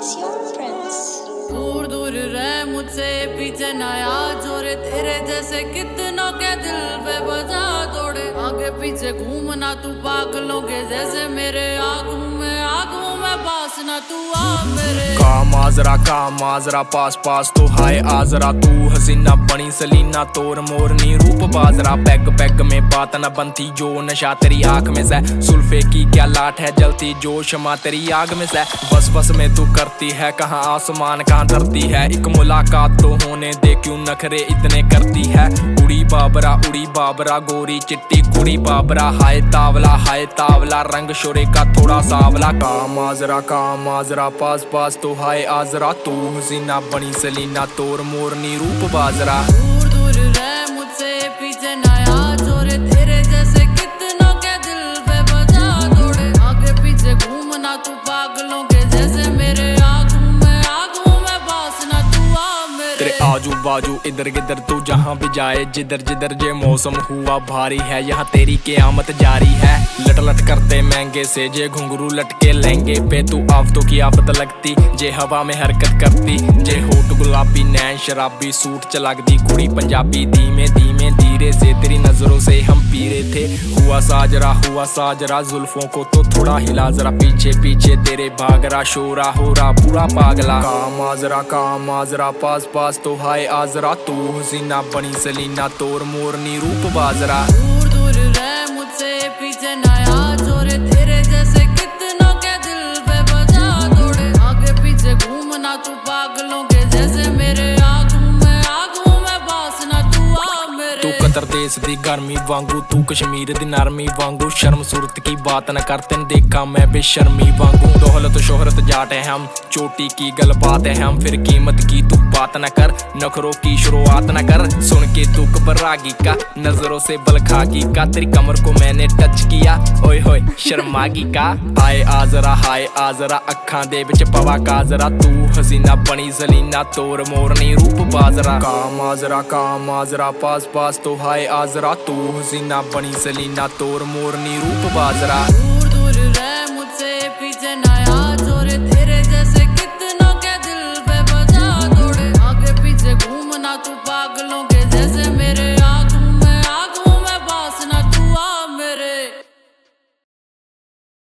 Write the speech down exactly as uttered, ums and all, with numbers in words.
is your prince. दूर दूर रह मुझसे पीछे ना आ जोरे तेरे जैसे कितनों के दिल पे बजा तोड़े आगे पीछे घूमना तू पागलों के जैसे मेरे आगू में आगू में पास ना तू आ मेरे का माजरा का माजरा पास पास तो हाय आजरा तू हसीना बनी सलीना तोर मोरनी रूप बाजरा पैग पैग में बात न बनती जो नशा तेरी आंख में से सुल्फे की क्या लाट है जलती जो क्षमा तेरी आग में से बस बस में तू करती है कहाँ आसमान कहाँ धरती है एक मुलाकात तो होने दे क्यों नखरे इतने करती है उड़ी बाबरा उड़ी बाबरा गोरी चिट्टी कुड़ी बाबरा हाय तावला हाय तावला रंग शोरे का थोड़ा सावला का माजरा का माजरा पास पास तो हाय आजरा तू हसीना बनी सलीना तोर मोरनी रूप बाजरा दूर दूर रह मुझसे पीछे ना आ जोरे तेरे जैसे कितनों के दिल पे बजा तोड़े आगे पीछे घूमना तू पागलों के जैसे मेरे आगू में आगू में पास ना तू आ मेरे तेरे आजू बाजू इधर गिधर तू जहाँ भी जाए जिधर जिधर जे मौसम हुआ भारी है यहाँ तेरी क़यामत जारी है लट लट करते महंगे से जे घुंघरू लटके लहंगे पे तू आफतों की आफत लगती जे हवा में हरकत करती जे होठ गुलाबी नैन शराबी सूट चलाकदी कुड़ी पंजाबी धीमे धीमे धीरे से तेरी नजरों से हम पीरे थे हुआ साजरा हुआ साजरा जुल्फों को तो थोड़ा हिला जरा पीछे पीछे तेरे भागरा शोरा हो रहा पूरा पागला का माजरा का माजरा पास पास तो हाय आजरा तू हसीना बनी सलीना तोर मोरनी रूप बाजरा दूर दूर रह मुझसे पीछे ना आ जोरे तेरे जैसे कितनों के दिल पे बजा तोड़े आगे पीछे घूमना तू पागलों के जैसे मेरे आगू में आगू में पास ना तू आ मेरे तू कतर देश दी गर्मी वांगू तू कश्मीर दी नरमी वांगू शर्म सूरत की बात न करते न देखा मैं बेशर्मी वांगू दौलत शोहरत जाट है हम चोटी की गल बात है हम फिर कीमत की तू बात न कर नखरों की शुरुआत न कर सुन के तू घबरागी का नजरों से बल खागी का तेरी कमर को मैंने टच किया ओए होए शर्मागी का हाय आजरा हाय आजरा अखां दे विच पवा काजरा तू हसीना बनी सलीना तोर मोरनी रूप बाजरा का माजरा का माजरा पास पास तो हाय आजरा तू हसीना बनी सलीना तोर मोरनी रूप बाजरा।